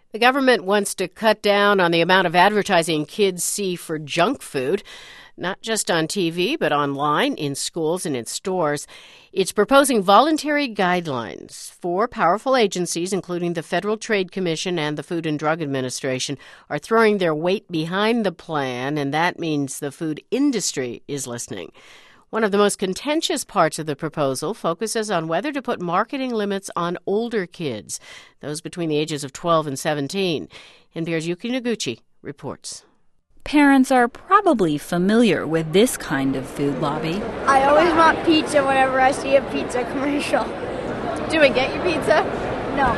The government wants to cut down on the amount of advertising kids see for junk food, not just on TV, but online, in schools, and in stores. It's proposing voluntary guidelines. Four powerful agencies, including the Federal Trade Commission and the Food and Drug Administration, are throwing their weight behind the plan, and that means the food industry is listening. One of the most contentious parts of the proposal focuses on whether to put marketing limits on older kids, those between the ages of 12 and 17. NPR's Yuki Noguchi reports. Parents are probably familiar with this kind of food lobby. I always want pizza whenever I see a pizza commercial. Do we get your pizza? No.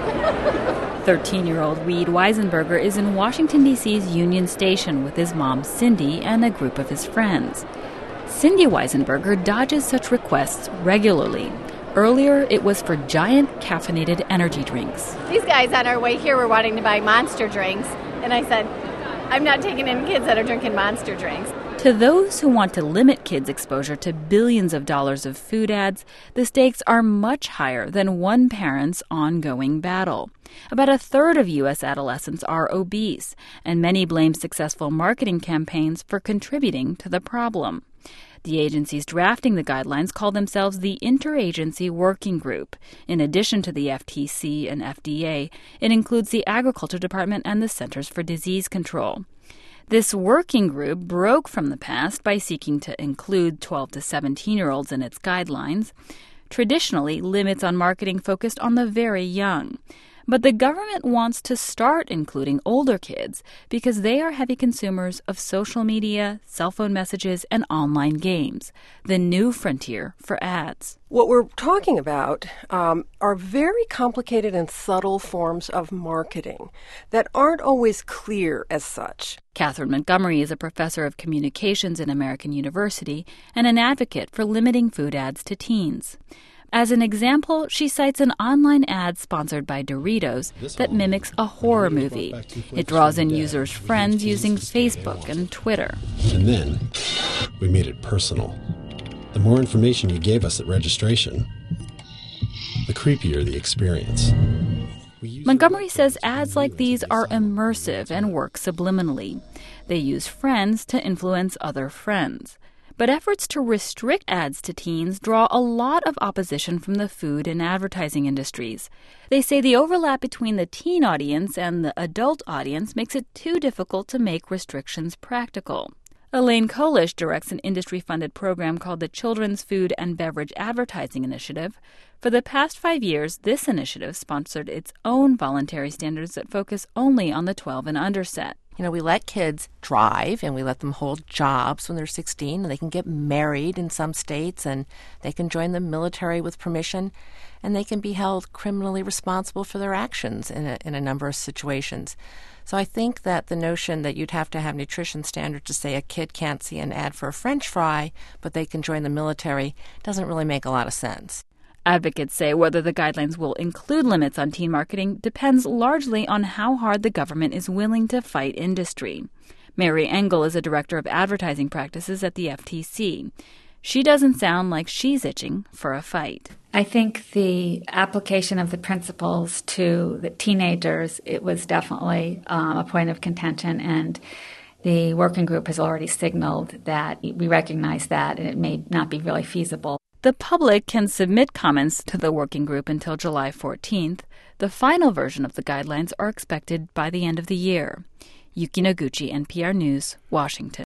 13-year-old Reed Weisenberger is in Washington, D.C.'s Union Station with his mom, Cindy, and a group of his friends. Cindy Weisenberger dodges such requests regularly. Earlier, it was for giant caffeinated energy drinks. These guys on our way here were wanting to buy Monster drinks, and I said, I'm not taking in kids that are drinking Monster drinks. To those who want to limit kids' exposure to billions of dollars of food ads, the stakes are much higher than one parent's ongoing battle. About a third of U.S. adolescents are obese, and many blame successful marketing campaigns for contributing to the problem. The agencies drafting the guidelines call themselves the Interagency Working Group. In addition to the FTC and FDA, it includes the Agriculture Department and the Centers for Disease Control. This working group broke from the past by seeking to include 12 to 17-year-olds in its guidelines. Traditionally, limits on marketing focused on the very young. But the government wants to start including older kids because they are heavy consumers of social media, cell phone messages, and online games, the new frontier for ads. What we're talking about are very complicated and subtle forms of marketing that aren't always clear as such. Catherine Montgomery is a professor of communications in American University and an advocate for limiting food ads to teens. As an example, she cites an online ad sponsored by Doritos that mimics a horror movie. It draws in users' friends using Facebook and Twitter. And then we made it personal. The more information you gave us at registration, the creepier the experience. Montgomery says ads like these are immersive and work subliminally. They use friends to influence other friends. But efforts to restrict ads to teens draw a lot of opposition from the food and advertising industries. They say the overlap between the teen audience and the adult audience makes it too difficult to make restrictions practical. Elaine Kolish directs an industry-funded program called the Children's Food and Beverage Advertising Initiative. For the past 5 years, this initiative sponsored its own voluntary standards that focus only on the 12 and under set. You know, we let kids drive and we let them hold jobs when they're 16, and they can get married in some states, and they can join the military with permission, and they can be held criminally responsible for their actions in a number of situations. So I think that the notion that you'd have to have nutrition standards to say a kid can't see an ad for a French fry, but they can join the military, doesn't really make a lot of sense. Advocates say whether the guidelines will include limits on teen marketing depends largely on how hard the government is willing to fight industry. Mary Engel is a director of advertising practices at the FTC. She doesn't sound like she's itching for a fight. I think the application of the principles to the teenagers, it was definitely a point of contention, and the working group has already signaled that we recognize that and it may not be really feasible. The public can submit comments to the working group until July 14th. The final version of the guidelines are expected by the end of the year. Yuki Noguchi, NPR News, Washington.